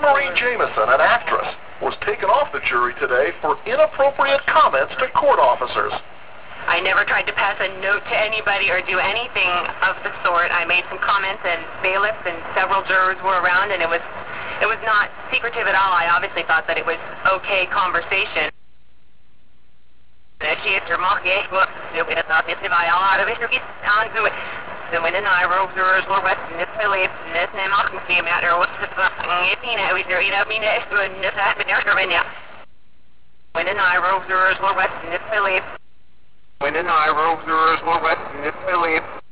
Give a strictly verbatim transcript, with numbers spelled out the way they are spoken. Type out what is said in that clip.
Marie Jameson, an actress, was taken off the jury today for inappropriate comments to court officers. I never tried to pass a note to anybody or do anything of the sort. I made some comments, and bailiffs and several jurors were around, and it was it was not secretive at all. I obviously thought that it was okay conversation. When in I wrote jurors were West and this Phillips and this name I can see him out there was the fucking you know we you know me next to this happened there right now. When in I wrote jurors were West and this Phillips. When in I wrote jurors were West and this Phillips.